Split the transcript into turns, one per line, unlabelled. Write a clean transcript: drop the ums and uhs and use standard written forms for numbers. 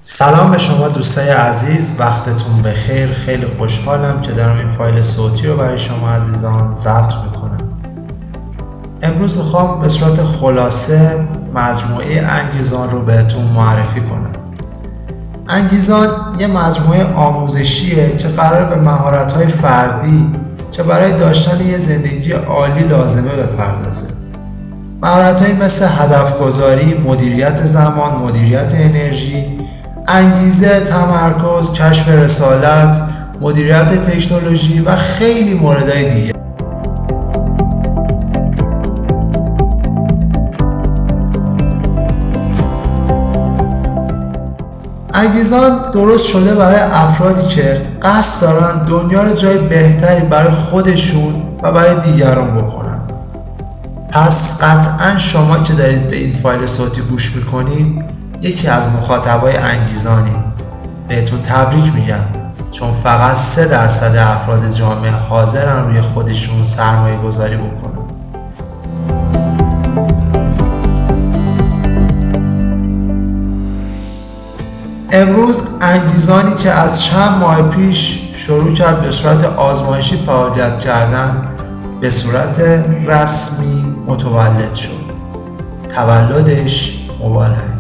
سلام به شما دوستای عزیز، وقتتون بخیر. خیلی خوشحالم که دارم این فایل صوتی رو برای شما عزیزان ضبط میکنم. امروز میخوام به صورت خلاصه مجموعه انگیزان رو بهتون معرفی کنم. انگیزان یه مجموعه آموزشیه که قراره به مهارت‌های فردی که برای داشتن یه زندگی عالی لازمه بپردازه. مهارت‌هایی مثل هدف‌گذاری، مدیریت زمان، مدیریت انرژی، انگیزه، تمرکز، کشف رسالت، مدیریت تکنولوژی و خیلی موردهای دیگه. انگیزان درست شده برای افرادی که قصد دارن دنیا رو جای بهتری برای خودشون و برای دیگران بکنن. پس قطعا شما که دارید به این فایل صوتی گوش میکنید یکی از مخاطبای انگیزانید. بهتون تبریک میگم، چون فقط 3% افراد جامعه حاضرن روی خودشون سرمایه گذاری بکنن. امروز انگیزانی که از چند ماه پیش شروع کرد به صورت آزمایشی فعالیت کردن، به صورت رسمی متولد شد. تولدش مبارک.